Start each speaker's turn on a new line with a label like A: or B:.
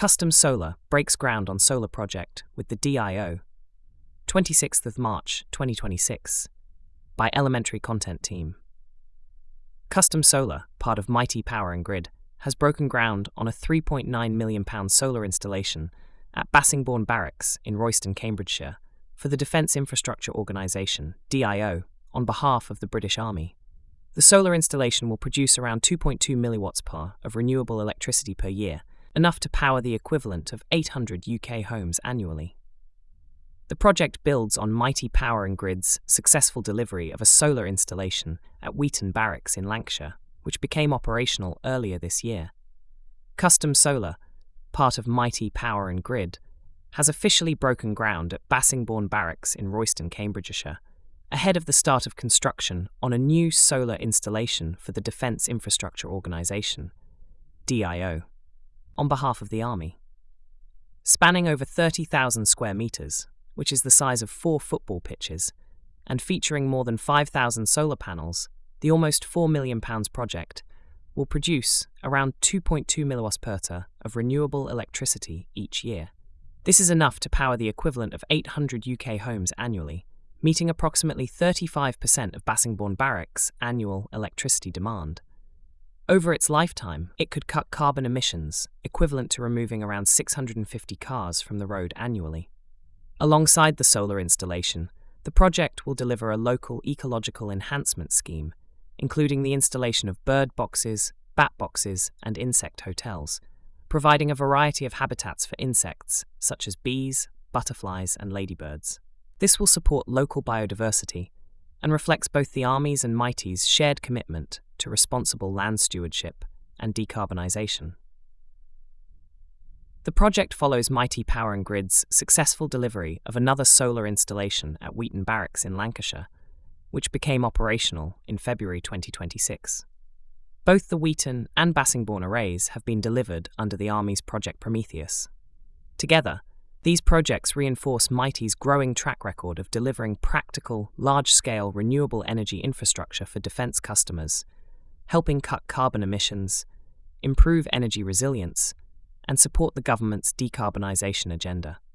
A: Custom Solar breaks ground on solar project with the DIO, 26th of March 2026, by Elementary Content Team. Custom Solar, part of Mighty Power and Grid, has broken ground on a £3.9 million solar installation at Bassingbourn Barracks in Royston, Cambridgeshire, for the Defence Infrastructure Organisation, DIO, on behalf of the British Army. The solar installation will produce around 2.2 milliwatts of renewable electricity per year, enough to power the equivalent of 800 UK homes annually. The project builds on Mighty Power and Grid's successful delivery of a solar installation at Wheaton Barracks in Lancashire, which became operational earlier this year. Custom Solar, part of Mighty Power and Grid, has officially broken ground at Bassingbourn Barracks in Royston, Cambridgeshire, ahead of the start of construction on a new solar installation for the Defence Infrastructure Organisation, DIO, on behalf of the Army. Spanning over 30,000 square metres, which is the size of 4 football pitches, and featuring more than 5,000 solar panels, the almost £4 million project will produce around 2.2 milliwatts of renewable electricity each year. This is enough to power the equivalent of 800 UK homes annually, meeting approximately 35% of Bassingbourn Barracks' annual electricity demand. Over its lifetime, it could cut carbon emissions equivalent to removing around 650 cars from the road annually. Alongside the solar installation, the project will deliver a local ecological enhancement scheme, including the installation of bird boxes, bat boxes, and insect hotels, providing a variety of habitats for insects such as bees, butterflies, and ladybirds. This will support local biodiversity and reflects both the Army's and Mighty's shared commitment to responsible land stewardship and decarbonisation. The project follows Mighty Power and Grid's successful delivery of another solar installation at Wheaton Barracks in Lancashire, which became operational in February 2026. Both the Wheaton and Bassingbourn arrays have been delivered under the Army's Project Prometheus. Together, these projects reinforce Mighty's growing track record of delivering practical, large-scale renewable energy infrastructure for defence customers, helping cut carbon emissions, improve energy resilience, and support the government's decarbonisation agenda.